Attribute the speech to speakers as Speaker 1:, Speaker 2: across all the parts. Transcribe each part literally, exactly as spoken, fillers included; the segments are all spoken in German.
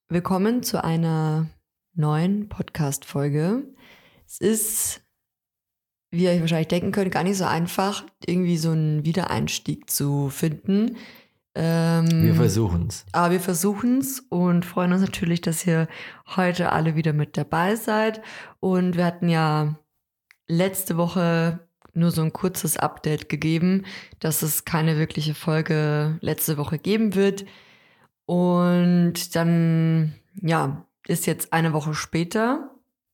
Speaker 1: Willkommen zu einer neuen Podcast-Folge. Es ist, wie ihr euch wahrscheinlich denken könnt, gar nicht so einfach, irgendwie so einen Wiedereinstieg zu finden. Ähm,
Speaker 2: Wir versuchen es.
Speaker 1: Aber wir versuchen es und freuen uns natürlich, dass ihr heute alle wieder mit dabei seid. Und wir hatten ja letzte Woche nur so ein kurzes Update gegeben, dass es keine wirkliche Folge letzte Woche geben wird. Und dann, ja, ist jetzt eine Woche später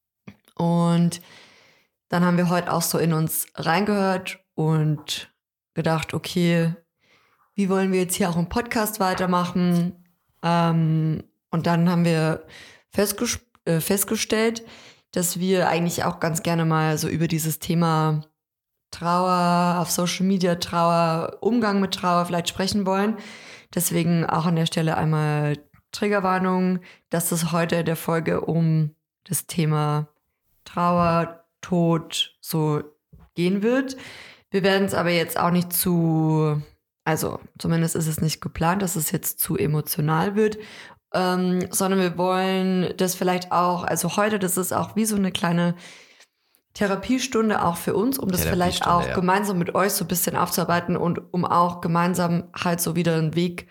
Speaker 1: und dann haben wir heute auch so in uns reingehört und gedacht, okay, wie wollen wir jetzt hier auch im Podcast weitermachen? Ähm, und dann haben wir festges- äh, festgestellt, dass wir eigentlich auch ganz gerne mal so über dieses Thema Trauer, auf Social Media Trauer, Umgang mit Trauer vielleicht sprechen wollen. Deswegen auch an der Stelle einmal Triggerwarnung, dass es heute in der Folge um das Thema Trauer, Tod so gehen wird. Wir werden es aber jetzt auch nicht zu, also zumindest ist es nicht geplant, dass es jetzt zu emotional wird, ähm, sondern wir wollen das vielleicht auch, also heute, das ist auch wie so eine kleine Therapiestunde auch für uns, um das vielleicht auch ja. gemeinsam mit euch so ein bisschen aufzuarbeiten und um auch gemeinsam halt so wieder einen Weg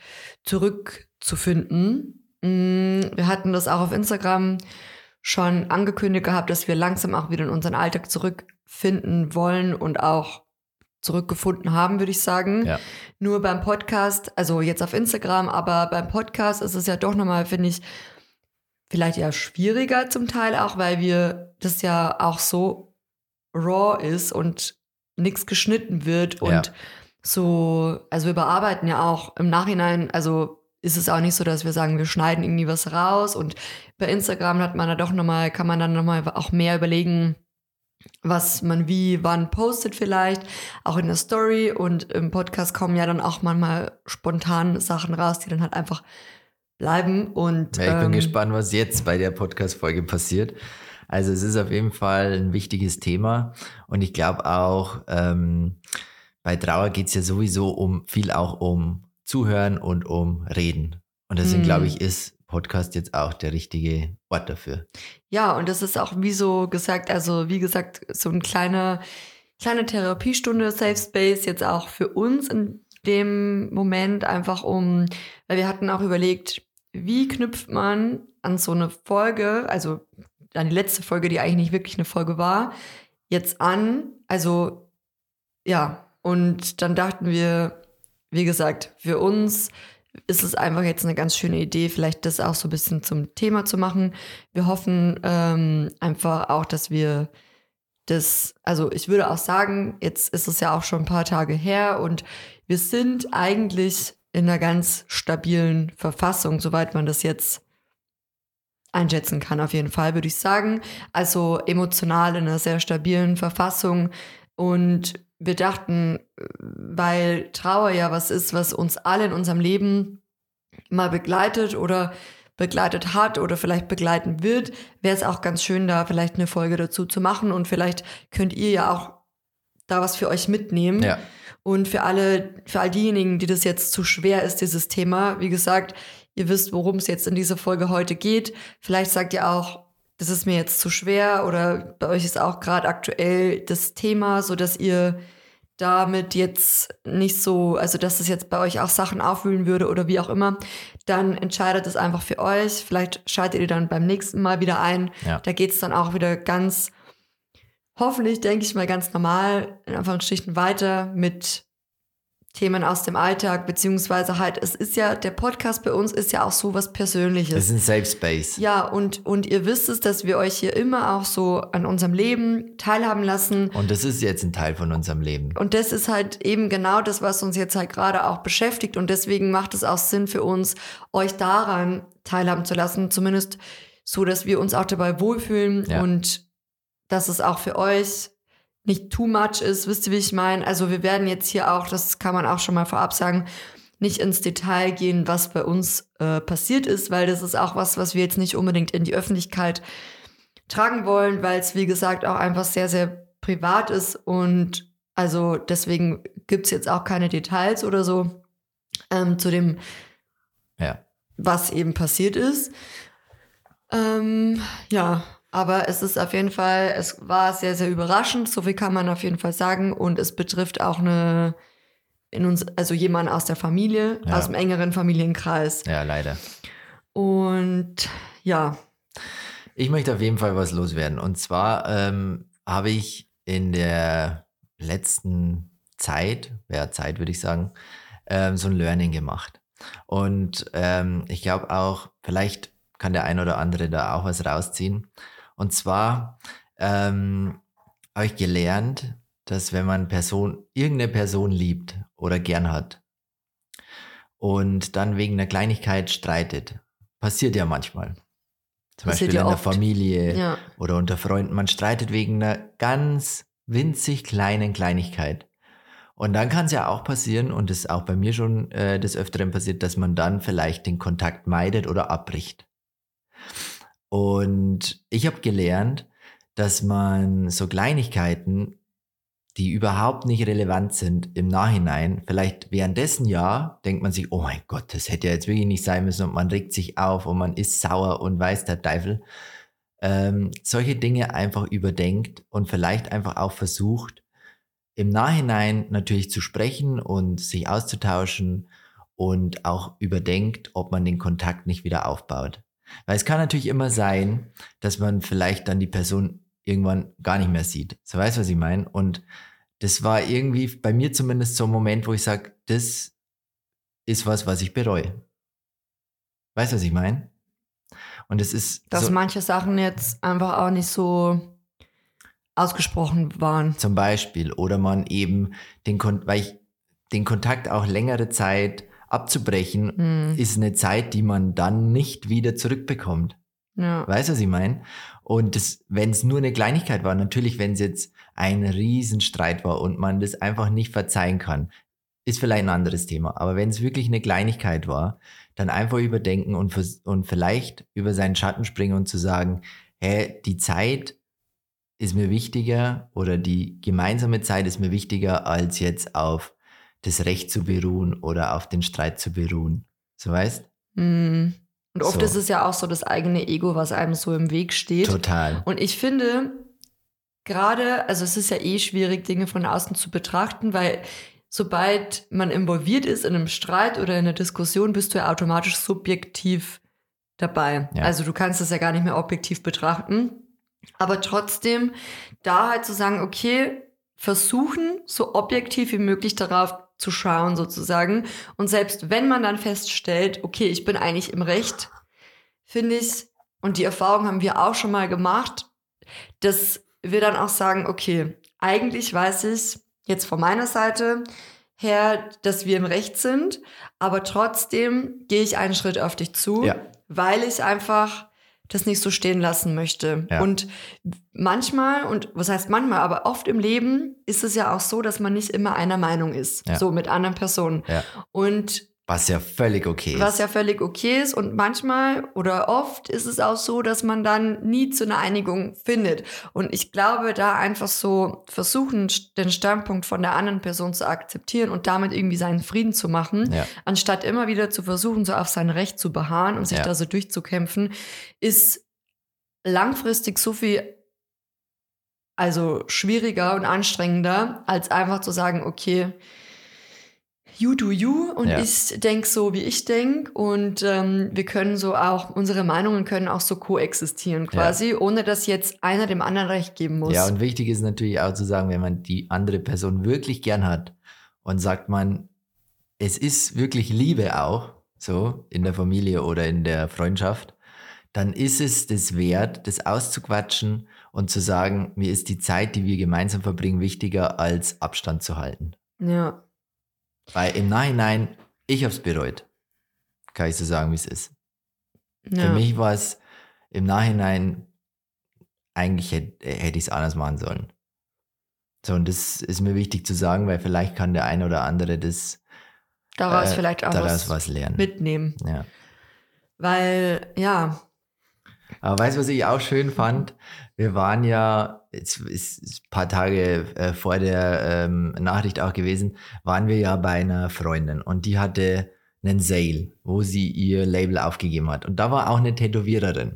Speaker 1: zurückzufinden. Wir hatten das auch auf Instagram schon angekündigt gehabt, dass wir langsam auch wieder in unseren Alltag zurückfinden wollen und auch zurückgefunden haben, würde ich sagen. Ja. Nur beim Podcast, also jetzt auf Instagram, aber beim Podcast ist es ja doch nochmal, finde ich, vielleicht eher schwieriger zum Teil auch, weil wir das ja auch so raw ist und nichts geschnitten wird und ja. so, also wir bearbeiten ja auch im Nachhinein, also ist es auch nicht so, dass wir sagen, wir schneiden irgendwie was raus und bei Instagram hat man da doch nochmal, kann man dann nochmal auch mehr überlegen, was man wie, wann postet vielleicht, auch in der Story und im Podcast kommen ja dann auch manchmal spontan Sachen raus, die dann halt einfach bleiben und
Speaker 2: ja, ich bin ähm, gespannt, was jetzt bei der Podcast-Folge passiert. Also es ist auf jeden Fall ein wichtiges Thema und ich glaube auch, ähm, bei Trauer geht es ja sowieso um viel auch um Zuhören und um Reden. Und deswegen, mm. glaube ich, ist Podcast jetzt auch der richtige Ort dafür.
Speaker 1: Ja, und das ist auch wie so gesagt, also wie gesagt, so eine kleine, kleine Therapiestunde, Safe Space jetzt auch für uns in dem Moment einfach um, weil wir hatten auch überlegt, wie knüpft man an so eine Folge, also an die letzte Folge, die eigentlich nicht wirklich eine Folge war, jetzt an. Also, ja, und dann dachten wir, wie gesagt, für uns ist es einfach jetzt eine ganz schöne Idee, vielleicht das auch so ein bisschen zum Thema zu machen. Wir hoffen ähm, einfach auch, dass wir das, also ich würde auch sagen, jetzt ist es ja auch schon ein paar Tage her und wir sind eigentlich in einer ganz stabilen Verfassung, soweit man das jetzt einschätzen kann, auf jeden Fall, würde ich sagen. Also emotional in einer sehr stabilen Verfassung. Und wir dachten, weil Trauer ja was ist, was uns alle in unserem Leben mal begleitet oder begleitet hat oder vielleicht begleiten wird, wäre es auch ganz schön, da vielleicht eine Folge dazu zu machen. Und vielleicht könnt ihr ja auch da was für euch mitnehmen. Ja. Und für alle, für all diejenigen, die das jetzt zu schwer ist, dieses Thema, wie gesagt, ihr wisst, worum es jetzt in dieser Folge heute geht. Vielleicht sagt ihr auch, das ist mir jetzt zu schwer oder bei euch ist auch gerade aktuell das Thema, so dass ihr damit jetzt nicht so, also dass es jetzt bei euch auch Sachen aufwühlen würde oder wie auch immer, dann entscheidet es einfach für euch. Vielleicht schaltet ihr dann beim nächsten Mal wieder ein. Ja. Da geht es dann auch wieder ganz, hoffentlich, denke ich mal, ganz normal, in Anführungsstrichen weiter mit Themen aus dem Alltag, beziehungsweise halt, es ist ja, der Podcast bei uns ist ja auch so was Persönliches.
Speaker 2: Es ist ein Safe Space.
Speaker 1: Ja, und, und ihr wisst es, dass wir euch hier immer auch so an unserem Leben teilhaben lassen.
Speaker 2: Und das ist jetzt ein Teil von unserem Leben.
Speaker 1: Und das ist halt eben genau das, was uns jetzt halt gerade auch beschäftigt. Und deswegen macht es auch Sinn für uns, euch daran teilhaben zu lassen, zumindest so, dass wir uns auch dabei wohlfühlen ja. und dass es auch für euch nicht too much ist, wisst ihr, wie ich meine? Also wir werden jetzt hier auch, das kann man auch schon mal vorab sagen, nicht ins Detail gehen, was bei uns äh, passiert ist, weil das ist auch was, was wir jetzt nicht unbedingt in die Öffentlichkeit tragen wollen, weil es, wie gesagt, auch einfach sehr, sehr privat ist und also deswegen gibt es jetzt auch keine Details oder so ähm, zu dem,
Speaker 2: ja.
Speaker 1: was eben passiert ist. Ähm, ja, aber es ist auf jeden Fall, es war sehr, sehr überraschend, so viel kann man auf jeden Fall sagen. Und es betrifft auch eine, in uns, also jemanden aus der Familie,
Speaker 2: Ja.
Speaker 1: aus dem engeren Familienkreis.
Speaker 2: Ja, leider.
Speaker 1: Und ja.
Speaker 2: Ich möchte auf jeden Fall was loswerden. Und zwar ähm, habe ich in der letzten Zeit, ja Zeit würde ich sagen, ähm, so ein Learning gemacht. Und ähm, ich glaube auch, vielleicht kann der ein oder andere da auch was rausziehen. Und zwar ähm, habe ich gelernt, dass wenn man Person, irgendeine Person liebt oder gern hat und dann wegen einer Kleinigkeit streitet, passiert ja manchmal. Zum
Speaker 1: Passiert
Speaker 2: Beispiel
Speaker 1: ja
Speaker 2: in der
Speaker 1: oft.
Speaker 2: Familie
Speaker 1: Ja.
Speaker 2: oder unter Freunden. Man streitet wegen einer ganz winzig kleinen Kleinigkeit. Und dann kann es ja auch passieren, und das ist auch bei mir schon äh, des Öfteren passiert, dass man dann vielleicht den Kontakt meidet oder abbricht. Und ich habe gelernt, dass man so Kleinigkeiten, die überhaupt nicht relevant sind im Nachhinein, vielleicht währenddessen ja, denkt man sich, oh mein Gott, das hätte ja jetzt wirklich nicht sein müssen, und man regt sich auf und man ist sauer und weiß der Teufel. Ähm, solche Dinge einfach überdenkt und vielleicht einfach auch versucht, im Nachhinein natürlich zu sprechen und sich auszutauschen und auch überdenkt, ob man den Kontakt nicht wieder aufbaut. Weil es kann natürlich immer sein, dass man vielleicht dann die Person irgendwann gar nicht mehr sieht. So, weißt du, was ich meine? Und das war irgendwie bei mir zumindest so ein Moment, wo ich sage, das ist was, was ich bereue. Weißt du, was ich meine? Und es ist
Speaker 1: Dass
Speaker 2: so,
Speaker 1: manche Sachen jetzt einfach auch nicht so ausgesprochen waren.
Speaker 2: zum Beispiel, oder man eben den, Kon- weil ich, den Kontakt auch längere Zeit abzubrechen,
Speaker 1: Hm.
Speaker 2: ist eine Zeit, die man dann nicht wieder zurückbekommt.
Speaker 1: Ja.
Speaker 2: Weißt du, was ich meine? Und wenn es nur eine Kleinigkeit war, natürlich, wenn es jetzt ein Riesenstreit war und man das einfach nicht verzeihen kann, ist vielleicht ein anderes Thema. Aber wenn es wirklich eine Kleinigkeit war, dann einfach überdenken und, vers- und vielleicht über seinen Schatten springen und zu sagen, hey, die Zeit ist mir wichtiger oder die gemeinsame Zeit ist mir wichtiger, als jetzt auf das Recht zu beruhen oder auf den Streit zu beruhen. So, weißt?
Speaker 1: Hm. Und oft
Speaker 2: So.
Speaker 1: ist es ja auch so das eigene Ego, was einem so im Weg steht.
Speaker 2: Total.
Speaker 1: Und ich finde, gerade, also es ist ja eh schwierig, Dinge von außen zu betrachten, weil sobald man involviert ist in einem Streit oder in einer Diskussion, bist du ja automatisch subjektiv dabei.
Speaker 2: Ja.
Speaker 1: Also du kannst es ja gar nicht mehr objektiv betrachten. Aber trotzdem, da halt zu sagen, okay, versuchen, so objektiv wie möglich darauf zu schauen sozusagen. Und selbst wenn man dann feststellt, okay, ich bin eigentlich im Recht, finde ich, und die Erfahrung haben wir auch schon mal gemacht, dass wir dann auch sagen, okay, eigentlich weiß ich jetzt von meiner Seite her, dass wir im Recht sind, aber trotzdem gehe ich einen Schritt auf dich zu,
Speaker 2: Ja.
Speaker 1: weil ich einfach das nicht so stehen lassen möchte.
Speaker 2: Ja.
Speaker 1: Und manchmal, und was heißt manchmal, aber oft im Leben ist es ja auch so, dass man nicht immer einer Meinung ist,
Speaker 2: Ja.
Speaker 1: so mit anderen Personen.
Speaker 2: Ja.
Speaker 1: Und
Speaker 2: Was ja völlig okay ist.
Speaker 1: was ja völlig okay ist. Und manchmal oder oft ist es auch so, dass man dann nie zu einer Einigung findet. Und ich glaube, da einfach so versuchen, den Standpunkt von der anderen Person zu akzeptieren und damit irgendwie seinen Frieden zu machen,
Speaker 2: Ja.
Speaker 1: anstatt immer wieder zu versuchen, so auf sein Recht zu beharren und sich
Speaker 2: Ja.
Speaker 1: da so durchzukämpfen, ist langfristig so viel also schwieriger und anstrengender, als einfach zu sagen, okay, you do you und
Speaker 2: Ja.
Speaker 1: ich denk so, wie ich denk und ähm, wir können so auch, unsere Meinungen können auch so koexistieren quasi, ohne dass jetzt einer dem anderen Recht geben muss.
Speaker 2: Ja, und wichtig ist natürlich auch zu sagen, wenn man die andere Person wirklich gern hat und sagt man, es ist wirklich Liebe auch, so in der Familie oder in der Freundschaft, dann ist es das wert, das auszuquatschen und zu sagen, mir ist die Zeit, die wir gemeinsam verbringen, wichtiger als Abstand zu halten.
Speaker 1: Ja.
Speaker 2: Weil im Nachhinein, ich hab's bereut. Kann ich so sagen, wie es ist.
Speaker 1: Ja.
Speaker 2: Für mich war es im Nachhinein, eigentlich hätte, hätte ich es anders machen sollen. So, und das ist mir wichtig zu sagen, weil vielleicht kann der eine oder andere das
Speaker 1: Daraus
Speaker 2: äh,
Speaker 1: vielleicht auch
Speaker 2: daraus
Speaker 1: was,
Speaker 2: was lernen.
Speaker 1: mitnehmen.
Speaker 2: Ja.
Speaker 1: Weil, ja,
Speaker 2: Aber weißt du, was ich auch schön fand? Wir waren ja, jetzt ist ist ein paar Tage äh, vor der ähm, Nachricht auch gewesen, waren wir ja bei einer Freundin und die hatte einen Sale, wo sie ihr Label aufgegeben hat. Und da war auch eine Tätowiererin.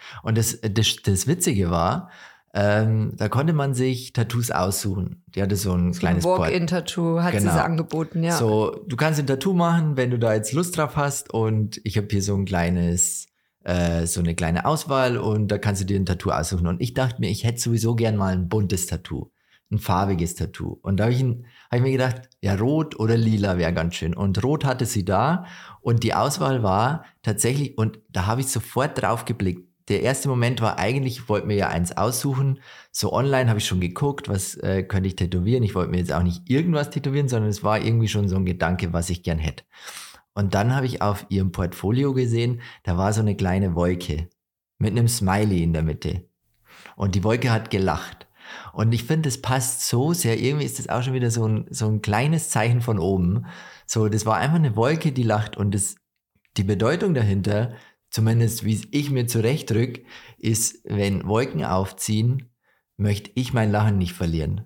Speaker 2: Und das, das, das Witzige war, ähm, da konnte man sich Tattoos aussuchen. Die hatte so ein
Speaker 1: so
Speaker 2: kleines
Speaker 1: ein Walk-in-Tattoo hat
Speaker 2: Genau.
Speaker 1: sie angeboten, ja.
Speaker 2: So, du kannst ein Tattoo machen, wenn du da jetzt Lust drauf hast. Und ich habe hier so ein kleines, äh, so eine kleine Auswahl und da kannst du dir ein Tattoo aussuchen. Und ich dachte mir, ich hätte sowieso gern mal ein buntes Tattoo, ein farbiges Tattoo. Und da habe ich, hab ich mir gedacht, ja, rot oder lila wäre ganz schön. Und rot hatte sie da und die Auswahl war tatsächlich, und da habe ich sofort drauf geblickt. Der erste Moment war eigentlich, ich wollte mir ja eins aussuchen. So online habe ich schon geguckt, was äh, könnte ich tätowieren. Ich wollte mir jetzt auch nicht irgendwas tätowieren, sondern es war irgendwie schon so ein Gedanke, was ich gern hätte. Und dann habe ich auf ihrem Portfolio gesehen, da war so eine kleine Wolke mit einem Smiley in der Mitte. Und die Wolke hat gelacht. Und ich finde, das passt so sehr. Irgendwie ist das auch schon wieder so ein, so ein kleines Zeichen von oben. So, das war einfach eine Wolke, die lacht. Und das, die Bedeutung dahinter, zumindest wie ich mir zurechtrück, ist, wenn Wolken aufziehen, möchte ich mein Lachen nicht verlieren.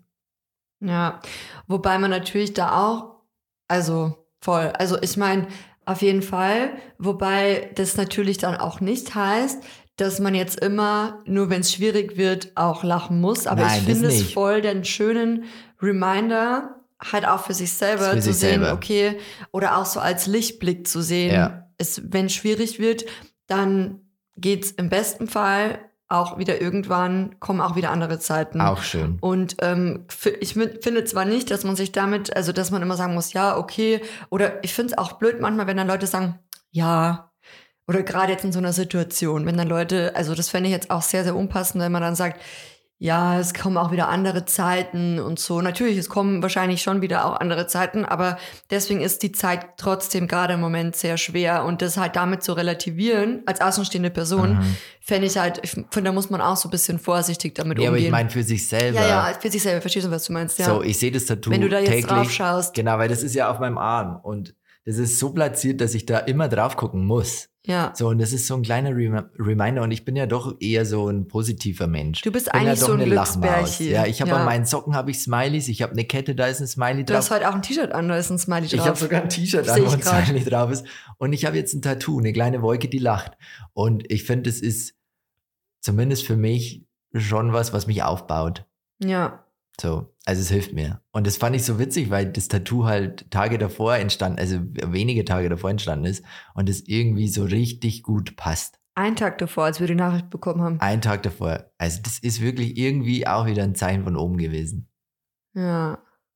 Speaker 1: Ja, wobei man natürlich da auch, also voll, also ich meine, auf jeden Fall, wobei das natürlich dann auch nicht heißt, dass man jetzt immer, nur wenn es schwierig wird, auch lachen muss. Aber
Speaker 2: Nein,
Speaker 1: ich
Speaker 2: das
Speaker 1: finde es
Speaker 2: nicht.
Speaker 1: voll den schönen Reminder, halt auch für sich selber
Speaker 2: Für
Speaker 1: zu
Speaker 2: sich
Speaker 1: sehen,
Speaker 2: selber.
Speaker 1: okay, oder auch so als Lichtblick zu sehen,
Speaker 2: Ja.
Speaker 1: es, wenn es schwierig wird, dann geht's im besten Fall auch wieder irgendwann, kommen auch wieder andere Zeiten.
Speaker 2: Auch schön.
Speaker 1: Und ähm, f- ich min- finde zwar nicht, dass man sich damit, also dass man immer sagen muss, ja, okay, oder ich finde es auch blöd manchmal, wenn dann Leute sagen, ja, oder gerade jetzt in so einer Situation, wenn dann Leute, also das fände ich jetzt auch sehr, sehr unpassend, wenn man dann sagt, ja, es kommen auch wieder andere Zeiten und so. Natürlich, es kommen wahrscheinlich schon wieder auch andere Zeiten, aber deswegen ist die Zeit trotzdem gerade im Moment sehr schwer und das halt damit zu relativieren, als außenstehende Person,
Speaker 2: Mhm.
Speaker 1: fände ich halt, ich finde, da muss man auch so ein bisschen vorsichtig damit
Speaker 2: Nee, aber
Speaker 1: umgehen.
Speaker 2: ich meine für sich selber.
Speaker 1: Ja, ja, für sich selber, verstehst du, was du meinst, ja.
Speaker 2: So, ich sehe das Tattoo
Speaker 1: Wenn du da jetzt
Speaker 2: täglich.
Speaker 1: drauf schaust.
Speaker 2: Genau, weil das ist ja auf meinem Arm und das ist so platziert, dass ich da immer drauf gucken muss.
Speaker 1: Ja.
Speaker 2: So, und das ist so ein kleiner Rem- Reminder und ich bin ja doch eher so ein positiver Mensch.
Speaker 1: Du bist
Speaker 2: Ich bin
Speaker 1: eigentlich
Speaker 2: ja doch
Speaker 1: so ein
Speaker 2: eine Lachmaus.
Speaker 1: Glücksbärchen.
Speaker 2: Ja, ich habe
Speaker 1: Ja.
Speaker 2: an meinen Socken habe ich Smileys, ich habe eine Kette, da ist ein Smiley
Speaker 1: Du
Speaker 2: drauf.
Speaker 1: hast heute auch ein T-Shirt an, da ist ein Smiley drauf.
Speaker 2: Ich habe sogar ein T-Shirt
Speaker 1: Seh
Speaker 2: an,
Speaker 1: ich
Speaker 2: wo ein
Speaker 1: grad.
Speaker 2: Smiley drauf ist. Und ich habe jetzt ein Tattoo, eine kleine Wolke, die lacht. Und ich finde, es ist zumindest für mich schon was, was mich aufbaut.
Speaker 1: Ja.
Speaker 2: So, also es hilft mir. Und das fand ich so witzig, weil das Tattoo halt Tage davor entstanden, also wenige Tage davor entstanden ist und es irgendwie so richtig gut passt.
Speaker 1: Einen Tag davor, als wir die Nachricht bekommen haben.
Speaker 2: Einen Tag davor. Also das ist wirklich irgendwie auch wieder ein Zeichen von oben gewesen.
Speaker 1: Ja.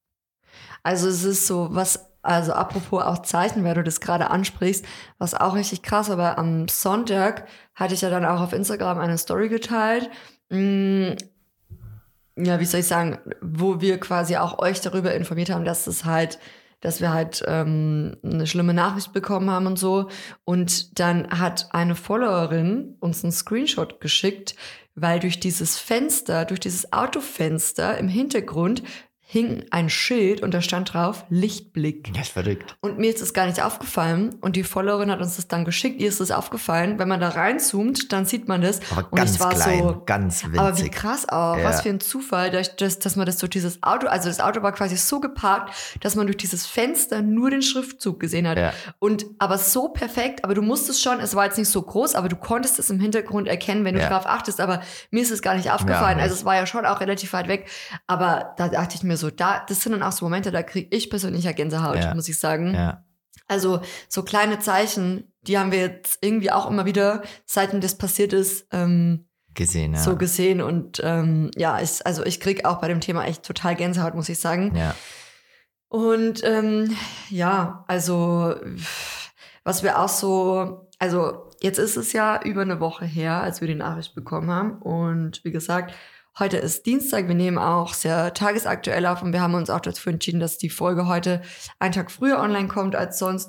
Speaker 1: Also es ist so, was, also apropos auch Zeichen, weil du das gerade ansprichst, was auch richtig krass, aber am Sonntag hatte ich ja dann auch auf Instagram eine Story geteilt. Mm, ja, wie soll ich sagen, wo wir quasi auch euch darüber informiert haben, dass es halt, dass wir halt ähm, eine schlimme Nachricht bekommen haben und so. Und dann hat eine Followerin uns einen Screenshot geschickt, weil durch dieses Fenster, durch dieses Autofenster im Hintergrund hing ein Schild und da stand drauf Lichtblick.
Speaker 2: Das ist verrückt.
Speaker 1: Und mir ist das gar nicht aufgefallen. Und die Followerin hat uns das dann geschickt. Ihr ist das aufgefallen. Wenn man da reinzoomt, dann sieht man das.
Speaker 2: Aber
Speaker 1: und
Speaker 2: ganz
Speaker 1: ich war
Speaker 2: klein,
Speaker 1: so,
Speaker 2: ganz winzig.
Speaker 1: aber wie krass auch.
Speaker 2: Ja.
Speaker 1: Was für ein Zufall, dass, dass, dass man das durch dieses Auto, also das Auto war quasi so geparkt, dass man durch dieses Fenster nur den Schriftzug gesehen hat.
Speaker 2: Ja.
Speaker 1: Und aber so perfekt, aber du musstest schon, es war jetzt nicht so groß, aber du konntest es im Hintergrund erkennen, wenn du
Speaker 2: Ja.
Speaker 1: drauf achtest. Aber mir ist es gar nicht aufgefallen.
Speaker 2: Ja,
Speaker 1: also es war ja schon auch relativ weit weg. Aber da dachte ich mir so, da, das sind dann auch so Momente, da kriege ich persönlich ja Gänsehaut,
Speaker 2: Ja.
Speaker 1: muss ich sagen.
Speaker 2: Ja.
Speaker 1: Also so kleine Zeichen, die haben wir jetzt irgendwie auch immer wieder, seitdem das passiert ist, ähm,
Speaker 2: Gesehen, ja.
Speaker 1: so gesehen. Und ähm, ja, ich, also ich kriege auch bei dem Thema echt total Gänsehaut, muss ich sagen.
Speaker 2: Ja.
Speaker 1: Und ähm, ja, also was wir auch so, also jetzt ist es ja über eine Woche her, als wir die Nachricht bekommen haben. Und wie gesagt, heute ist Dienstag, wir nehmen auch sehr tagesaktuell auf und wir haben uns auch dafür entschieden, dass die Folge heute einen Tag früher online kommt als sonst.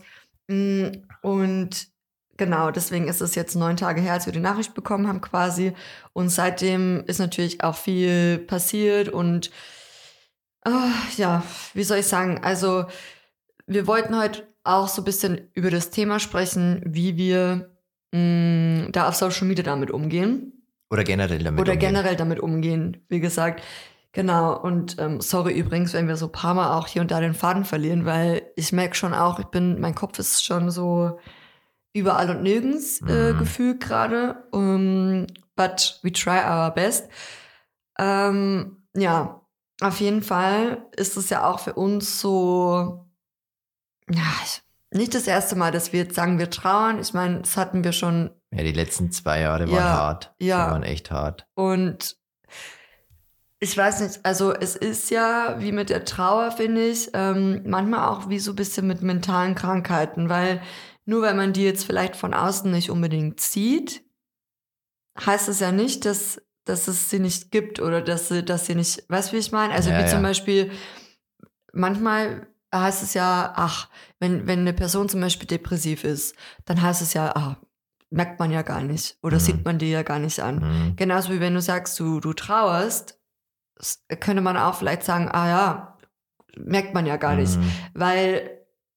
Speaker 1: Und genau, deswegen ist es jetzt neun Tage her, als wir die Nachricht bekommen haben quasi. Und seitdem ist natürlich auch viel passiert und oh, ja, wie soll ich sagen, also wir wollten heute auch so ein bisschen über das Thema sprechen, wie wir mh, da auf Social Media damit umgehen.
Speaker 2: Oder generell damit
Speaker 1: Oder
Speaker 2: umgehen.
Speaker 1: generell damit umgehen, wie gesagt. Genau, und ähm, sorry übrigens, wenn wir so ein paar Mal auch hier und da den Faden verlieren, weil ich merke schon auch, ich bin, mein Kopf ist schon so überall und nirgends äh,
Speaker 2: Mhm.
Speaker 1: gefühlt gerade. Um, but we try our best. Ähm, ja, auf jeden Fall ist es ja auch für uns so, ja, nicht das erste Mal, dass wir jetzt sagen, wir trauern. Ich meine, das hatten wir schon.
Speaker 2: Ja, die letzten zwei Jahre waren
Speaker 1: ja,
Speaker 2: hart.
Speaker 1: Ja.
Speaker 2: Die waren echt hart.
Speaker 1: Und ich weiß nicht, also es ist ja wie mit der Trauer, finde ich, ähm, manchmal auch wie so ein bisschen mit mentalen Krankheiten, weil nur weil man die jetzt vielleicht von außen nicht unbedingt sieht, heißt es ja nicht, dass, dass es sie nicht gibt oder dass sie, dass sie nicht, weißt du, wie ich meine? Also
Speaker 2: Ja,
Speaker 1: wie
Speaker 2: ja.
Speaker 1: zum Beispiel, manchmal heißt es ja, ach, wenn, wenn eine Person zum Beispiel depressiv ist, dann heißt es ja, ach, merkt man ja gar nicht oder
Speaker 2: Mhm.
Speaker 1: sieht man dir ja gar nicht an.
Speaker 2: Mhm.
Speaker 1: Genauso wie wenn du sagst, du, du trauerst, könnte man auch vielleicht sagen, ah ja, merkt man ja gar nicht,
Speaker 2: Mhm.
Speaker 1: weil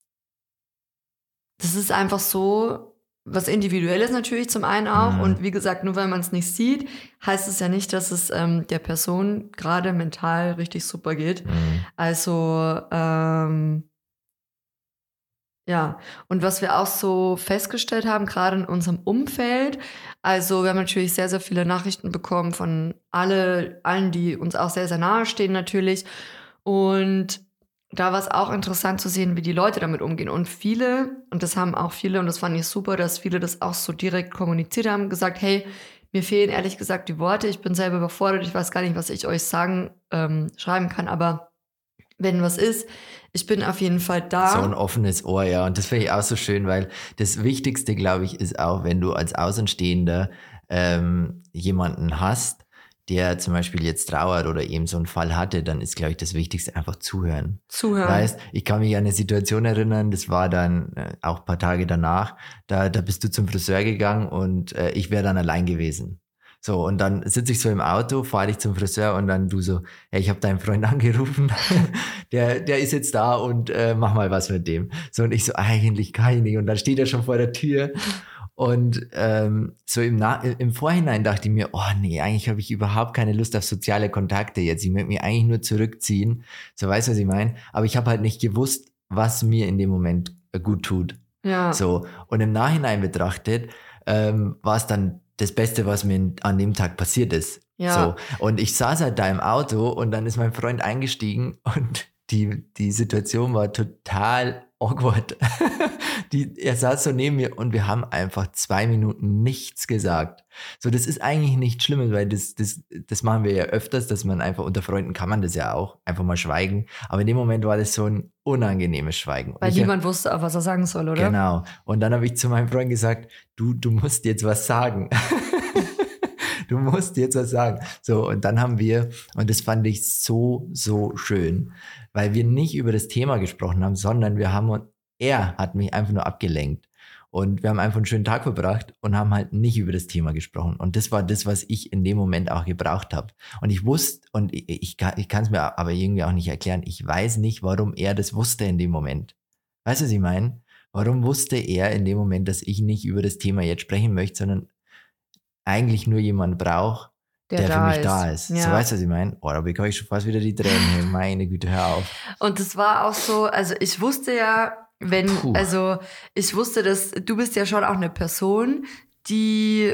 Speaker 1: das ist einfach so, was Individuelles natürlich zum einen auch
Speaker 2: Mhm.
Speaker 1: und wie gesagt, nur weil man es nicht sieht, heißt es ja nicht, dass es ähm, der Person gerade mental richtig super geht.
Speaker 2: Mhm.
Speaker 1: Also, ähm, ja, und was wir auch so festgestellt haben, gerade in unserem Umfeld, also wir haben natürlich sehr, sehr viele Nachrichten bekommen von alle, allen, die uns auch sehr, sehr nahe stehen natürlich. Und da war es auch interessant zu sehen, wie die Leute damit umgehen. Und viele, und das haben auch viele, und das fand ich super, dass viele das auch so direkt kommuniziert haben, gesagt, hey, mir fehlen ehrlich gesagt die Worte, ich bin selber überfordert, ich weiß gar nicht, was ich euch sagen, ähm, schreiben kann, aber wenn was ist, ich bin auf jeden Fall da.
Speaker 2: So ein offenes Ohr, ja. Und das finde ich auch so schön, weil das Wichtigste, glaube ich, ist auch, wenn du als Außenstehender ähm, jemanden hast, der zum Beispiel jetzt trauert oder eben so einen Fall hatte, dann ist, glaube ich, das Wichtigste einfach zuhören.
Speaker 1: Zuhören.
Speaker 2: Weißt, ich kann mich an eine Situation erinnern, das war dann äh, auch ein paar Tage danach, da, da bist du zum Friseur gegangen und äh, ich wäre dann allein gewesen. So, und dann sitze ich so im Auto, fahre dich zum Friseur und dann du so, hey, ich habe deinen Freund angerufen, der, der ist jetzt da und äh, mach mal was mit dem. So, und ich so, eigentlich kann ich nicht. Und dann steht er schon vor der Tür. Und ähm, so im, Na- im Vorhinein dachte ich mir, oh nee, eigentlich habe ich überhaupt keine Lust auf soziale Kontakte jetzt. Ich möchte mich eigentlich nur zurückziehen. So, weißt du, was ich meine? Aber ich habe halt nicht gewusst, was mir in dem Moment äh, gut tut.
Speaker 1: Ja.
Speaker 2: So, und im Nachhinein betrachtet ähm, war es dann das Beste, was mir in, an dem Tag passiert ist.
Speaker 1: Ja.
Speaker 2: So, und ich saß halt da im Auto und dann ist mein Freund eingestiegen und die, die Situation war total awkward. die, er saß so neben mir und wir haben einfach zwei Minuten nichts gesagt. So, das ist eigentlich nichts Schlimmes, weil das, das, das machen wir ja öfters, dass man einfach unter Freunden kann man das ja auch, einfach mal schweigen. Aber in dem Moment war das so ein unangenehmes Schweigen.
Speaker 1: Weil
Speaker 2: ich,
Speaker 1: niemand wusste, was er sagen soll, oder?
Speaker 2: Genau. Und dann habe ich zu meinem Freund gesagt, du, du musst jetzt was sagen. Du musst jetzt was sagen. So, und dann haben wir, und das fand ich so, so schön, weil wir nicht über das Thema gesprochen haben, sondern wir haben, er hat mich einfach nur abgelenkt. Und wir haben einfach einen schönen Tag verbracht und haben halt nicht über das Thema gesprochen. Und das war das, was ich in dem Moment auch gebraucht habe. Und ich wusste, und ich, ich, ich kann es mir aber irgendwie auch nicht erklären, ich weiß nicht, warum er das wusste in dem Moment. Weißt du, was ich meine? Warum wusste er in dem Moment, dass ich nicht über das Thema jetzt sprechen möchte, sondern eigentlich nur jemand braucht, der, der für mich ist. da ist. Ja. So, weißt du, was ich meine? Oh, da bekomme ich schon fast wieder die Tränen. Hey, meine Güte, hör auf.
Speaker 1: Und das war auch so, also ich wusste ja, wenn, Puh. also ich wusste, dass du bist ja schon auch eine Person, die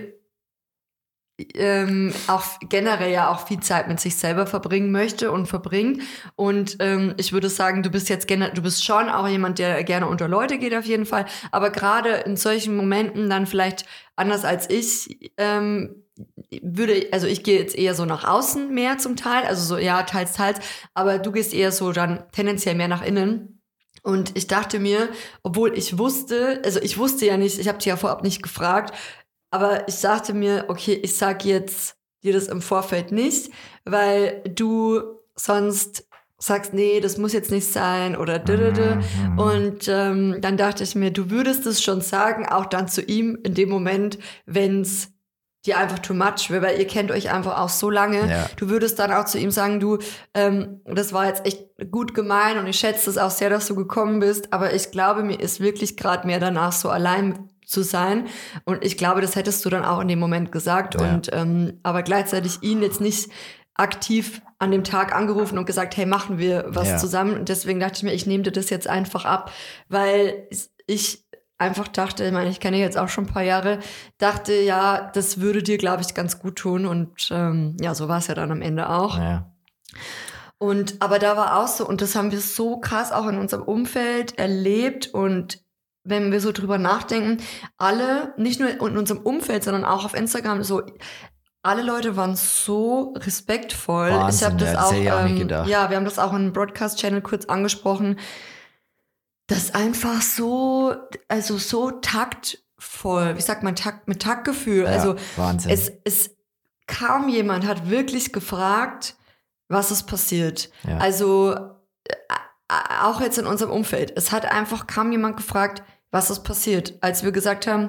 Speaker 1: ähm, auch generell ja auch viel Zeit mit sich selber verbringen möchte und verbringt. Und ähm, ich würde sagen, du bist jetzt generell, du bist schon auch jemand, der gerne unter Leute geht auf jeden Fall. Aber gerade in solchen Momenten dann vielleicht anders als ich, ähm, würde, also ich gehe jetzt eher so nach außen mehr zum Teil, also so, ja, teils, teils, aber du gehst eher so dann tendenziell mehr nach innen. Und ich dachte mir, obwohl ich wusste, also ich wusste ja nicht, ich habe dich ja vorab nicht gefragt, aber ich dachte mir, okay, ich sag jetzt dir das im Vorfeld nicht, weil du sonst sagst, nee, das muss jetzt nicht sein oder dödödö. Mhm. Und ähm, dann dachte ich mir, du würdest es schon sagen, auch dann zu ihm in dem Moment, wenn es dir einfach too much wäre, weil ihr kennt euch einfach auch so lange. Ja. Du würdest dann auch zu ihm sagen, du, ähm, das war jetzt echt gut gemeint und ich schätze es auch sehr, dass du gekommen bist, aber ich glaube, mir ist wirklich gerade mehr danach so allein zu sein und ich glaube, das hättest du dann auch in dem Moment gesagt ja. und ähm, aber gleichzeitig ihn jetzt nicht aktiv an dem Tag angerufen und gesagt, hey, machen wir was ja. zusammen und deswegen dachte ich mir, ich nehme dir das jetzt einfach ab, weil ich einfach dachte, ich meine, ich kenne dich jetzt auch schon ein paar Jahre, dachte, ja, das würde dir, glaube ich, ganz gut tun. Und ähm, ja, so war es ja dann am Ende auch.
Speaker 2: Ja.
Speaker 1: Und aber da war auch so, und das haben wir so krass auch in unserem Umfeld erlebt. Und wenn wir so drüber nachdenken, alle, nicht nur in unserem Umfeld, sondern auch auf Instagram, so alle Leute waren so respektvoll.
Speaker 2: Wahnsinn,
Speaker 1: ich habe das
Speaker 2: ja, das
Speaker 1: auch,
Speaker 2: hätte ich auch nicht
Speaker 1: ähm,
Speaker 2: gedacht.
Speaker 1: ja, wir haben das auch in einem Broadcast-Channel kurz angesprochen. Das einfach so, also so taktvoll, wie sagt man, Takt, mit Taktgefühl.
Speaker 2: Ja,
Speaker 1: also
Speaker 2: Wahnsinn.
Speaker 1: es, es kaum jemand hat wirklich gefragt, was ist passiert.
Speaker 2: Ja.
Speaker 1: Also äh, auch jetzt in unserem Umfeld. Es hat einfach kaum jemand gefragt, was ist passiert. Als wir gesagt haben,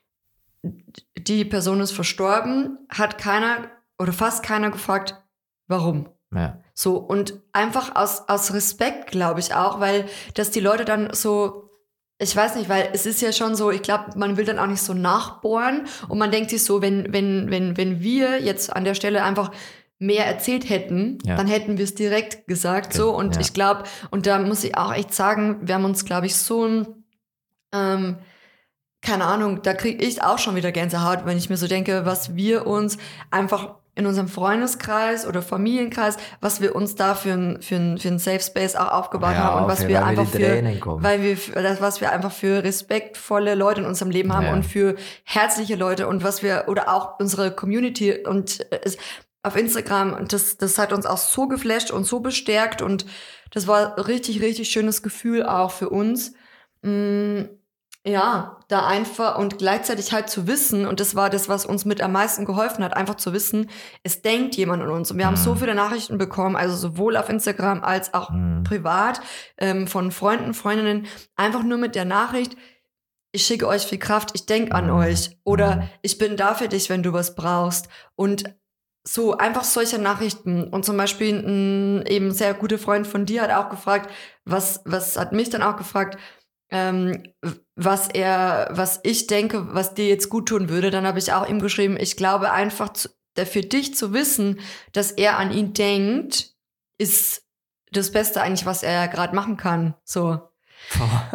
Speaker 1: die Person ist verstorben, hat keiner oder fast keiner gefragt, warum.
Speaker 2: Ja.
Speaker 1: So, und einfach aus, aus Respekt, glaube ich auch, weil dass die Leute dann so, ich weiß nicht, weil es ist ja schon so, ich glaube, man will dann auch nicht so nachbohren und man denkt sich so, wenn, wenn, wenn, wenn wir jetzt an der Stelle einfach mehr erzählt hätten,
Speaker 2: ja.
Speaker 1: dann hätten wir es direkt gesagt, so, und
Speaker 2: ja.
Speaker 1: ich glaube, und da muss ich auch echt sagen, wir haben uns, glaube ich, so ein, ähm, keine Ahnung, da kriege ich auch schon wieder Gänsehaut, wenn ich mir so denke, was wir uns einfach in unserem Freundeskreis oder Familienkreis, was wir uns da für ein, für ein, für ein Safe Space auch aufgebaut
Speaker 2: ja,
Speaker 1: haben und
Speaker 2: auf,
Speaker 1: was wir
Speaker 2: weil
Speaker 1: einfach
Speaker 2: wir
Speaker 1: für, weil wir, das, was wir einfach für respektvolle Leute in unserem Leben haben ja. und für herzliche Leute und was wir, oder auch unsere Community und es, auf Instagram, und das, das hat uns auch so geflasht und so bestärkt und das war ein richtig, richtig schönes Gefühl auch für uns. Mm, ja, da einfach und gleichzeitig halt zu wissen, und das war das, was uns mit am meisten geholfen hat, einfach zu wissen, es denkt jemand an uns. Und wir haben mhm. so viele Nachrichten bekommen, also sowohl auf Instagram als auch mhm. privat, ähm, von Freunden, Freundinnen, einfach nur mit der Nachricht, ich schicke euch viel Kraft, ich denke an mhm. euch oder mhm. ich bin da für dich, wenn du was brauchst. Und so einfach solche Nachrichten. Und zum Beispiel ein eben sehr guter Freund von dir hat auch gefragt, was, was hat mich dann auch gefragt, ähm, was er, was ich denke, was dir jetzt gut tun würde. Dann habe ich auch ihm geschrieben, ich glaube einfach, zu, für dich zu wissen, dass er an ihn denkt, ist das Beste eigentlich, was er gerade machen kann. So.
Speaker 2: Oh,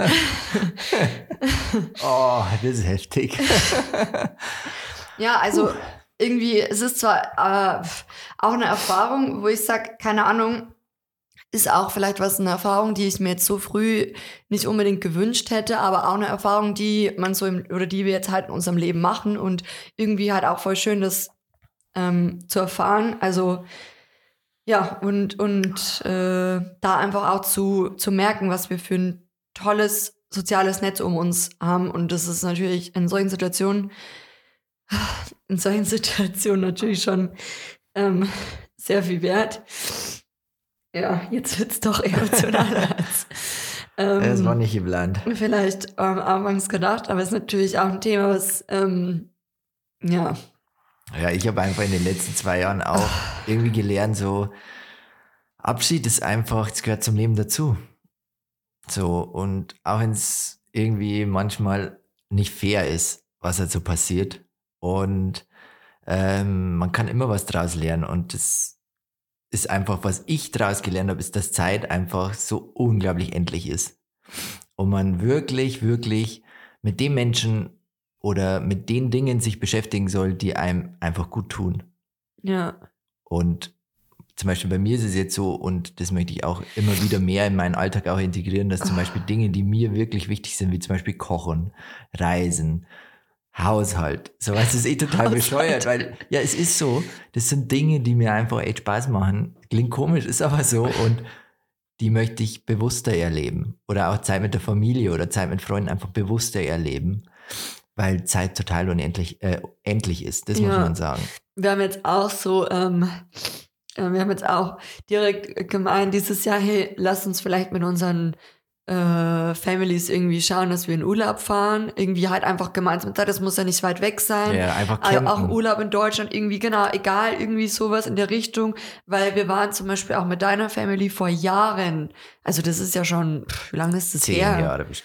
Speaker 2: oh das ist heftig.
Speaker 1: Ja, also irgendwie, es ist zwar äh, auch eine Erfahrung, wo ich sage, keine Ahnung, ist auch vielleicht was eine Erfahrung, die ich mir jetzt so früh nicht unbedingt gewünscht hätte, aber auch eine Erfahrung, die man so im, oder die wir jetzt halt in unserem Leben machen und irgendwie halt auch voll schön, das ähm, zu erfahren. Also ja, und, und äh, da einfach auch zu, zu merken, was wir für ein tolles soziales Netz um uns haben. Und das ist natürlich in solchen Situationen in solchen Situationen natürlich schon ähm, sehr viel wert. Ja, jetzt wird es doch emotional. als, ähm,
Speaker 2: das war nicht geplant.
Speaker 1: Vielleicht ähm, anfangs gedacht, aber es ist natürlich auch ein Thema, was, ähm, ja.
Speaker 2: Ja, ich habe einfach in den letzten zwei Jahren auch irgendwie gelernt, so Abschied ist einfach, es gehört zum Leben dazu. So, und auch wenn es irgendwie manchmal nicht fair ist, was halt so passiert. Und ähm, man kann immer was draus lernen. Und das ist einfach, was ich draus gelernt habe, ist, dass Zeit einfach so unglaublich endlich ist. Und man wirklich, wirklich mit dem Menschen oder mit den Dingen sich beschäftigen soll, die einem einfach gut tun.
Speaker 1: Ja.
Speaker 2: Und zum Beispiel bei mir ist es jetzt so, und das möchte ich auch immer wieder mehr in meinen Alltag auch integrieren, dass zum Beispiel Dinge, die mir wirklich wichtig sind, wie zum Beispiel Kochen, Reisen, Haushalt. So was ist eh total bescheuert, weil, ja, es ist so, das sind Dinge, die mir einfach echt Spaß machen. Klingt komisch, ist aber so, und die möchte ich bewusster erleben. Oder auch Zeit mit der Familie oder Zeit mit Freunden einfach bewusster erleben, weil Zeit total unendlich äh, endlich ist, das ja. muss man sagen.
Speaker 1: Wir haben jetzt auch so, ähm, wir haben jetzt auch direkt gemeint dieses Jahr, hey, lass uns vielleicht mit unseren Äh, Families irgendwie schauen, dass wir in Urlaub fahren. Irgendwie halt einfach gemeinsam, das muss ja nicht weit weg sein.
Speaker 2: Ja, einfach
Speaker 1: campen. Also auch Urlaub in Deutschland, irgendwie, genau, egal, irgendwie sowas in der Richtung. Weil wir waren zum Beispiel auch mit deiner Family vor Jahren. Also das ist ja schon, wie lange ist das
Speaker 2: Zehn
Speaker 1: her?
Speaker 2: Jahre bestimmt.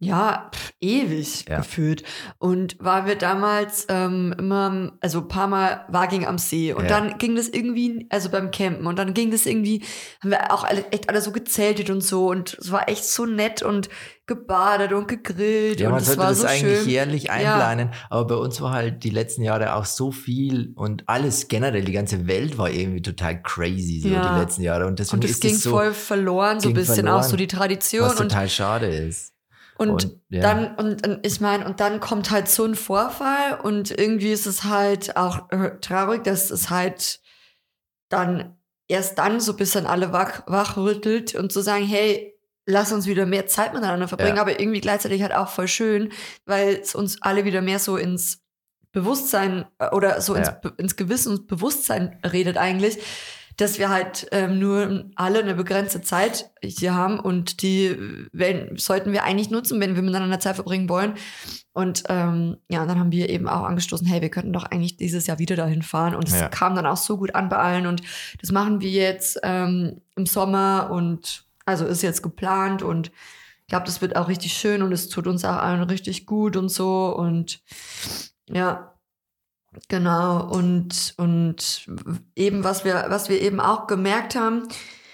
Speaker 1: Ja, pff, ewig
Speaker 2: Ja.
Speaker 1: gefühlt. Und waren wir damals ähm, immer, also ein paar Mal Waging am See. Und
Speaker 2: Ja.
Speaker 1: dann ging das irgendwie, also beim Campen. Und dann ging das irgendwie, haben wir auch alle, echt alle so gezeltet und so. Und es war echt so nett und gebadet und gegrillt.
Speaker 2: Ja,
Speaker 1: und
Speaker 2: man
Speaker 1: es
Speaker 2: sollte
Speaker 1: war
Speaker 2: das
Speaker 1: so
Speaker 2: eigentlich
Speaker 1: schön.
Speaker 2: jährlich
Speaker 1: Ja.
Speaker 2: einplanen, aber bei uns war halt die letzten Jahre auch so viel und alles generell, die ganze Welt war irgendwie total crazy so
Speaker 1: Ja.
Speaker 2: die letzten Jahre und deswegen
Speaker 1: Und es
Speaker 2: ist
Speaker 1: ging
Speaker 2: es so,
Speaker 1: voll verloren, so ein
Speaker 2: ging
Speaker 1: bisschen
Speaker 2: verloren,
Speaker 1: auch so die Tradition.
Speaker 2: was
Speaker 1: Und
Speaker 2: total schade ist.
Speaker 1: Und,
Speaker 2: Und, ja.
Speaker 1: dann, und, und ich meine, und dann kommt halt so ein Vorfall und irgendwie ist es halt auch äh, traurig, dass es halt dann erst dann so ein bisschen alle wach, wachrüttelt und zu sagen, hey, lass uns wieder mehr Zeit miteinander verbringen,
Speaker 2: Ja.
Speaker 1: aber irgendwie gleichzeitig halt auch voll schön, weil es uns alle wieder mehr so ins Bewusstsein äh, oder so ins,
Speaker 2: Ja.
Speaker 1: Be- ins Gewissen und Bewusstsein redet eigentlich, dass wir halt ähm, nur alle eine begrenzte Zeit hier haben und die wenn, sollten wir eigentlich nutzen, wenn wir miteinander Zeit verbringen wollen. Und ähm, ja, und dann haben wir eben auch angestoßen, hey, wir könnten doch eigentlich dieses Jahr wieder dahin fahren. Und es
Speaker 2: Ja.
Speaker 1: kam dann auch so gut an bei allen. Und das machen wir jetzt ähm, im Sommer und also ist jetzt geplant und ich glaube, das wird auch richtig schön und es tut uns auch allen richtig gut und so. Und ja, genau, und, und eben, was wir, was wir eben auch gemerkt haben,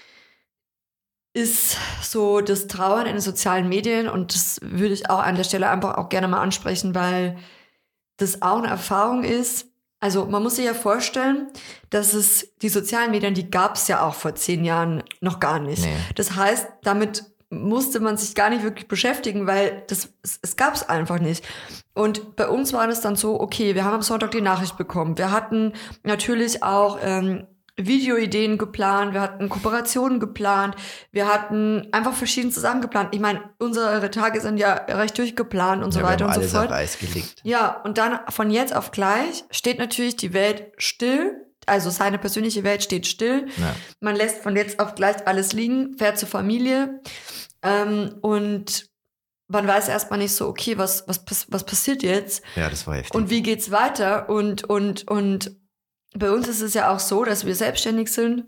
Speaker 1: ist so das Trauern in den sozialen Medien und das würde ich auch an der Stelle einfach auch gerne mal ansprechen, weil das auch eine Erfahrung ist. Also man muss sich ja vorstellen, dass es die sozialen Medien, die gab es ja auch vor zehn Jahren noch gar nicht.
Speaker 2: Nee.
Speaker 1: Das heißt, damit musste man sich gar nicht wirklich beschäftigen, weil das, es, es gab es einfach nicht. Und bei uns war das dann so, okay, wir haben am Sonntag die Nachricht bekommen. Wir hatten natürlich auch ähm, Videoideen geplant, wir hatten Kooperationen geplant, wir hatten einfach verschiedenste Sachen geplant. Ich meine, unsere Tage sind ja recht durchgeplant und so
Speaker 2: Ja, wir
Speaker 1: weiter
Speaker 2: haben
Speaker 1: und so
Speaker 2: alles
Speaker 1: fort.
Speaker 2: auf Eis gelegt.
Speaker 1: Ja, und dann von jetzt auf gleich steht natürlich die Welt still. Also seine persönliche Welt steht still.
Speaker 2: Ja.
Speaker 1: Man lässt von jetzt auf gleich alles liegen, fährt zur Familie. Ähm, und man weiß erstmal nicht so, okay, was, was, was passiert jetzt?
Speaker 2: Ja, das war heftig.
Speaker 1: Und wie geht's weiter? Und, und, und bei uns ist es ja auch so, dass wir selbstständig sind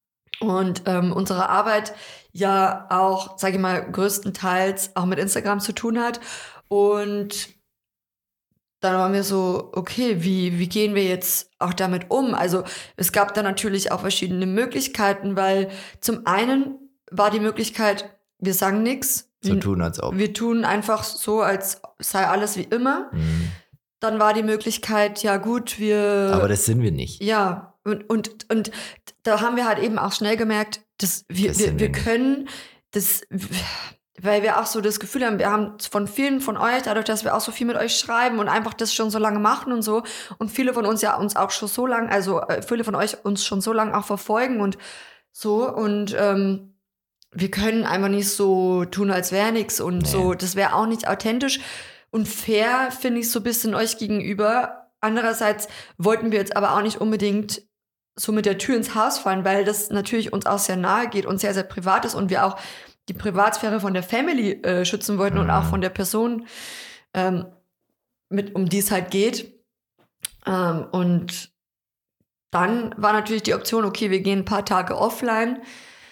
Speaker 1: und ähm, unsere Arbeit ja auch, sage ich mal, größtenteils auch mit Instagram zu tun hat. Und dann waren wir so, okay, wie, wie gehen wir jetzt auch damit um? Also es gab da natürlich auch verschiedene Möglichkeiten, weil zum einen war die Möglichkeit, wir sagen nichts.
Speaker 2: So tun, als ob.
Speaker 1: Wir tun einfach so, als sei alles wie immer.
Speaker 2: Mhm.
Speaker 1: Dann war die Möglichkeit, ja gut, wir...
Speaker 2: Aber das sind wir nicht.
Speaker 1: Ja, und, und, und da haben wir halt eben auch schnell gemerkt, dass wir,
Speaker 2: Das
Speaker 1: wir,
Speaker 2: sind
Speaker 1: wir
Speaker 2: wir nicht.
Speaker 1: können das... Weil wir auch so das Gefühl haben, wir haben von vielen von euch, dadurch, dass wir auch so viel mit euch schreiben und einfach das schon so lange machen und so und viele von uns ja uns auch schon so lange, also äh, viele von euch uns schon so lange auch verfolgen und so und ähm, wir können einfach nicht so tun, als wäre nichts und
Speaker 2: Nee.
Speaker 1: so, das wäre auch nicht authentisch und fair, finde ich so ein bisschen euch gegenüber. Andererseits wollten wir jetzt aber auch nicht unbedingt so mit der Tür ins Haus fallen, weil das natürlich uns auch sehr nahe geht und sehr, sehr privat ist und wir auch die Privatsphäre von der Family äh, schützen wollten
Speaker 2: Mhm.
Speaker 1: und auch von der Person, ähm, mit, um die es halt geht. Ähm, und dann war natürlich die Option, okay, wir gehen ein paar Tage offline.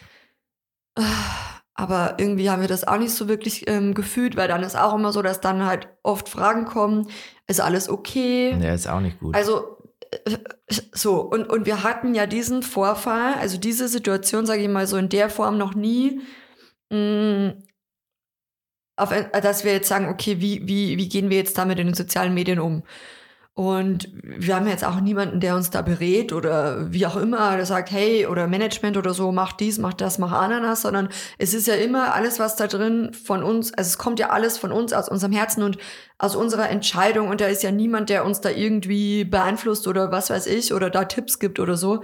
Speaker 1: Äh, Aber irgendwie haben wir das auch nicht so wirklich ähm, gefühlt, weil dann ist auch immer so, dass dann halt oft Fragen kommen, ist alles okay?
Speaker 2: Ja, ist auch nicht gut.
Speaker 1: Also äh, so, und, und wir hatten ja diesen Vorfall, also diese Situation, sage ich mal so in der Form noch nie, mh, auf, dass wir jetzt sagen, okay, wie, wie, wie gehen wir jetzt damit in den sozialen Medien um? Und wir haben jetzt auch niemanden, der uns da berät oder wie auch immer, der sagt, hey, oder Management oder so, mach dies, mach das, mach Ananas, sondern es ist ja immer alles, was da drin von uns, also es kommt ja alles von uns, aus unserem Herzen und aus unserer Entscheidung und da ist ja niemand, der uns da irgendwie beeinflusst oder was weiß ich oder da Tipps gibt oder so.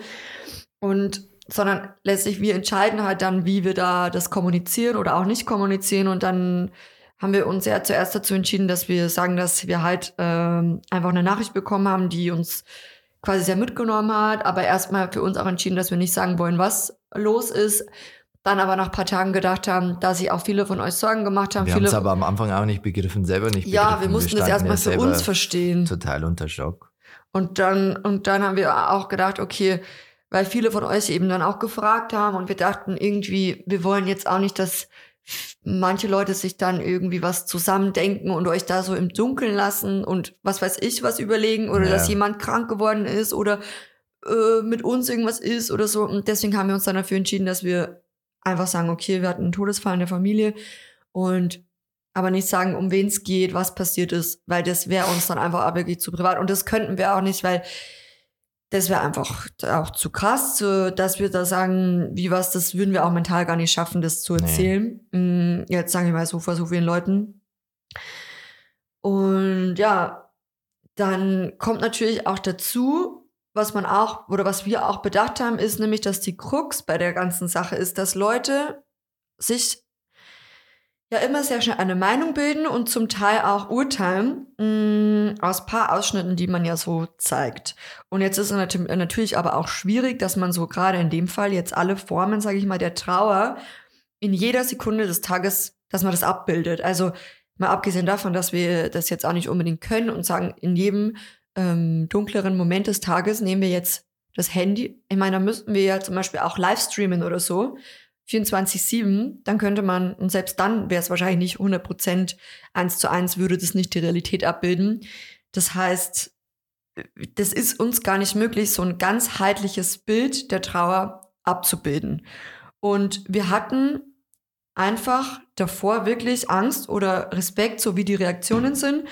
Speaker 1: Und sondern letztlich wir entscheiden halt dann, wie wir da das kommunizieren oder auch nicht kommunizieren und dann haben wir uns ja zuerst dazu entschieden, dass wir sagen, dass wir halt ähm, einfach eine Nachricht bekommen haben, die uns quasi sehr mitgenommen hat, aber erstmal für uns auch entschieden, dass wir nicht sagen wollen, was los ist. Dann aber nach ein paar Tagen gedacht haben, da sich auch viele von euch Sorgen gemacht haben.
Speaker 2: wir haben
Speaker 1: viele
Speaker 2: es aber am Anfang auch nicht begriffen, selber nicht begriffen.
Speaker 1: ja, wir mussten das
Speaker 2: standen
Speaker 1: erstmal
Speaker 2: ja
Speaker 1: für
Speaker 2: selber
Speaker 1: uns verstehen.
Speaker 2: total unter Schock.
Speaker 1: Und dann, und dann haben wir auch gedacht, okay, weil viele von euch eben dann auch gefragt haben und wir dachten irgendwie, wir wollen jetzt auch nicht, dass manche Leute sich dann irgendwie was zusammendenken und euch da so im Dunkeln lassen und was weiß ich was überlegen oder ja. dass jemand krank geworden ist oder äh, mit uns irgendwas ist oder so. Und deswegen haben wir uns dann dafür entschieden, dass wir einfach sagen, okay, wir hatten einen Todesfall in der Familie und aber nicht sagen, um wen es geht, was passiert ist, weil das wäre uns dann einfach wirklich zu privat. Und das könnten wir auch nicht, weil das wäre einfach auch zu krass, dass wir da sagen, wie was, das würden wir auch mental gar nicht schaffen, das zu erzählen. Nee. Jetzt sagen wir mal so vor so vielen Leuten. Und ja, dann kommt natürlich auch dazu, was man auch, oder was wir auch bedacht haben, ist nämlich, dass die Krux bei der ganzen Sache ist, dass Leute sich ja immer sehr schnell eine Meinung bilden und zum Teil auch urteilen mh, aus ein paar Ausschnitten, die man ja so zeigt. Und jetzt ist es nat- natürlich aber auch schwierig, dass man so gerade in dem Fall jetzt alle Formen, sage ich mal, der Trauer in jeder Sekunde des Tages, dass man das abbildet. Also mal abgesehen davon, dass wir das jetzt auch nicht unbedingt können und sagen, in jedem ähm, dunkleren Moment des Tages nehmen wir jetzt das Handy. Ich meine, da müssten wir ja zum Beispiel auch live streamen oder so, vierundzwanzig sieben, dann könnte man, und selbst dann wäre es wahrscheinlich nicht hundert Prozent eins zu eins, würde das nicht die Realität abbilden. Das heißt, das ist uns gar nicht möglich, so ein ganzheitliches Bild der Trauer abzubilden. Und wir hatten einfach davor wirklich Angst oder Respekt, so wie die Reaktionen sind,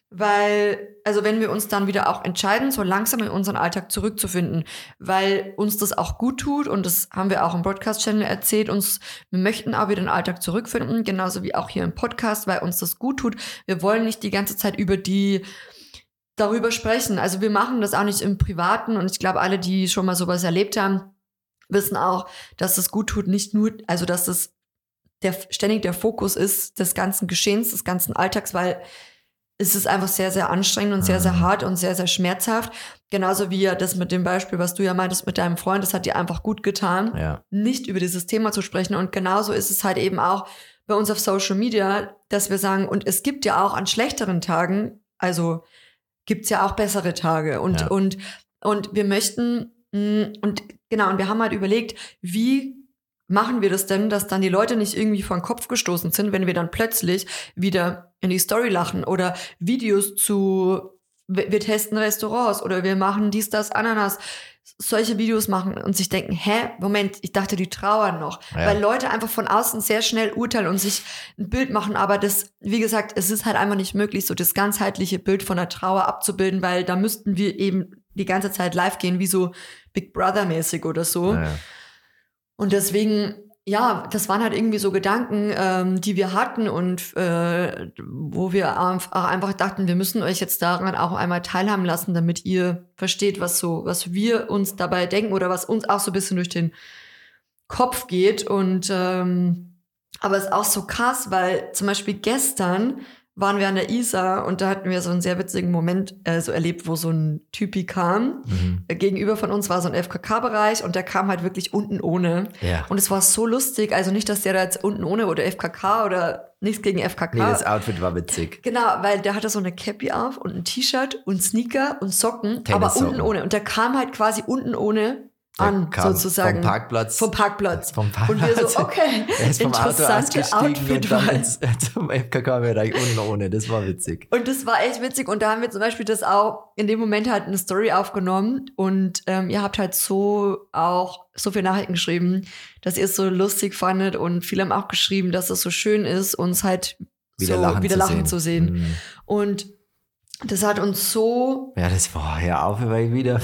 Speaker 1: weil, also wenn wir uns dann wieder auch entscheiden, so langsam in unseren Alltag zurückzufinden, weil uns das auch gut tut und das haben wir auch im Broadcast-Channel erzählt, uns, wir möchten auch wieder den Alltag zurückfinden, genauso wie auch hier im Podcast, weil uns das gut tut. Wir wollen nicht die ganze Zeit über die, darüber sprechen. Also wir machen das auch nicht im Privaten und ich glaube, alle, die schon mal sowas erlebt haben, wissen auch, dass es gut tut, nicht nur, also dass es der, ständig der Fokus ist des ganzen Geschehens, des ganzen Alltags, weil es ist einfach sehr, sehr anstrengend und sehr, sehr hart und sehr, sehr schmerzhaft. Genauso wie ja das mit dem Beispiel, was du ja meintest mit deinem Freund, das hat dir einfach gut getan,
Speaker 2: ja.
Speaker 1: nicht über dieses Thema zu sprechen. Und genauso ist es halt eben auch bei uns auf Social Media, dass wir sagen, und es gibt ja auch an schlechteren Tagen, also gibt's ja auch bessere Tage. Und,
Speaker 2: ja.
Speaker 1: und, und wir möchten, und genau, und wir haben halt überlegt, wie machen wir das denn, dass dann die Leute nicht irgendwie vor den Kopf gestoßen sind, wenn wir dann plötzlich wieder in die Story lachen oder Videos zu, wir testen Restaurants oder wir machen dies, das, Ananas, solche Videos machen und sich denken, hä, Moment, ich dachte, die trauern noch. Ja. Weil Leute einfach von außen sehr schnell urteilen und sich ein Bild machen, aber das, wie gesagt, es ist halt einfach nicht möglich, so das ganzheitliche Bild von der Trauer abzubilden, weil da müssten wir eben die ganze Zeit live gehen, wie so Big Brother-mäßig oder so.
Speaker 2: Ja.
Speaker 1: Und deswegen, ja, das waren halt irgendwie so Gedanken, ähm, die wir hatten und äh, wo wir auch einfach dachten, wir müssen euch jetzt daran auch einmal teilhaben lassen, damit ihr versteht, was so, was wir uns dabei denken oder was uns auch so ein bisschen durch den Kopf geht. Und ähm, aber es ist auch so krass, weil zum Beispiel gestern waren wir an der Isar und da hatten wir so einen sehr witzigen Moment äh, so erlebt, wo so ein Typi kam. Mhm. Äh, gegenüber von uns war so ein F K K-Bereich und der kam halt wirklich unten ohne.
Speaker 2: Ja.
Speaker 1: Und es war so lustig, also nicht, dass der da jetzt unten ohne oder F K K oder nichts gegen F K K.
Speaker 2: Nee, das Outfit war witzig.
Speaker 1: Genau, weil der hatte so eine Cappy auf und ein T-Shirt und Sneaker und Socken, aber unten ohne. Und der kam halt quasi unten ohne an, sozusagen.
Speaker 2: Vom Parkplatz.
Speaker 1: Vom Parkplatz.
Speaker 2: Vom Parkplatz.
Speaker 1: Und wir so, okay,
Speaker 2: er ist vom
Speaker 1: interessante
Speaker 2: Auto
Speaker 1: Outfit
Speaker 2: und dann ins, zum F K K-Bereich unten ohne. Das war witzig.
Speaker 1: Und das war echt witzig. Und da haben wir zum Beispiel das auch in dem Moment halt eine Story aufgenommen. Und ähm, ihr habt halt so auch so viele Nachrichten geschrieben, dass ihr es so lustig fandet. Und viele haben auch geschrieben, dass es so schön ist, uns halt
Speaker 2: wieder
Speaker 1: so
Speaker 2: lachen,
Speaker 1: wieder
Speaker 2: zu,
Speaker 1: lachen
Speaker 2: sehen.
Speaker 1: zu sehen.
Speaker 2: Mhm.
Speaker 1: Und das hat uns so...
Speaker 2: Ja, das war ja auf, weil wieder...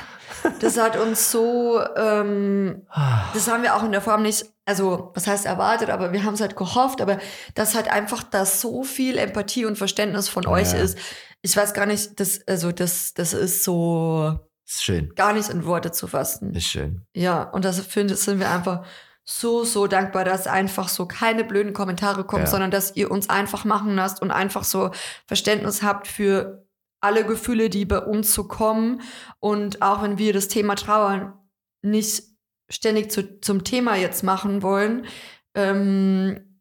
Speaker 1: Das hat uns so, ähm, das haben wir auch in der Form nicht, also was heißt erwartet, aber wir haben es halt gehofft, aber dass halt einfach da so viel Empathie und Verständnis von ja. euch ist. Ich weiß gar nicht, das, also das, das ist so
Speaker 2: ist schön.
Speaker 1: Gar nicht in Worte zu fassen.
Speaker 2: Ist schön.
Speaker 1: Ja, und das finde sind wir einfach so, so dankbar, dass einfach so keine blöden Kommentare kommen, ja. sondern dass ihr uns einfach machen lasst und einfach so Verständnis habt für alle Gefühle, die bei uns so kommen. Und auch wenn wir das Thema Trauer nicht ständig zu, zum Thema jetzt machen wollen, ähm,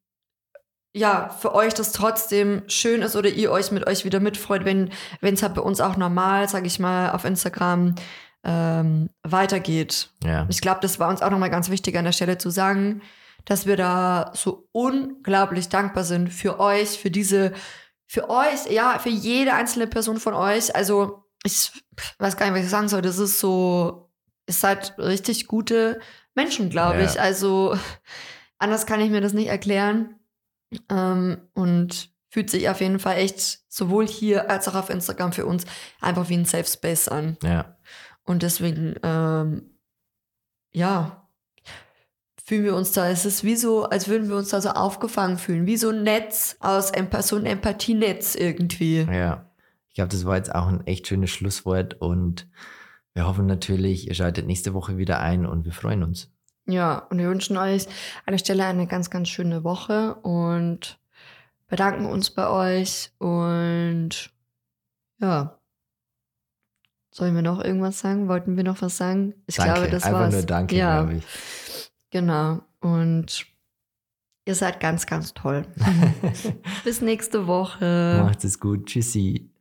Speaker 1: ja, für euch das trotzdem schön ist oder ihr euch mit euch wieder mitfreut, wenn es halt bei uns auch normal, sage ich mal, auf Instagram ähm, weitergeht.
Speaker 2: Ja.
Speaker 1: Ich glaube, das war uns auch nochmal ganz wichtig an der Stelle zu sagen, dass wir da so unglaublich dankbar sind für euch, für diese, für euch, ja, für jede einzelne Person von euch. Also ich weiß gar nicht, was ich sagen soll. Das ist so, ihr seid richtig gute Menschen, glaube
Speaker 2: Ja.
Speaker 1: ich. Also anders kann ich mir das nicht erklären. Ähm, und fühlt sich auf jeden Fall echt sowohl hier als auch auf Instagram für uns einfach wie ein Safe Space an.
Speaker 2: Ja.
Speaker 1: Und deswegen, ähm, ja, fühlen wir uns da, es ist wie so, als würden wir uns da so aufgefangen fühlen, wie so ein Netz aus Emp- so ein Empathienetz irgendwie.
Speaker 2: Ja. Ich glaube, das war jetzt auch ein echt schönes Schlusswort und wir hoffen natürlich, ihr schaltet nächste Woche wieder ein und wir freuen uns.
Speaker 1: Ja, und wir wünschen euch an der Stelle eine ganz, ganz schöne Woche und bedanken uns bei euch und ja. Sollen wir noch irgendwas sagen? Wollten wir noch was sagen? Ich
Speaker 2: Danke,
Speaker 1: glaube, das
Speaker 2: einfach
Speaker 1: war's.
Speaker 2: nur danke,
Speaker 1: ja,
Speaker 2: glaube ich.
Speaker 1: Genau. Und ihr seid ganz, ganz toll. Bis nächste Woche.
Speaker 2: Macht es gut. Tschüssi.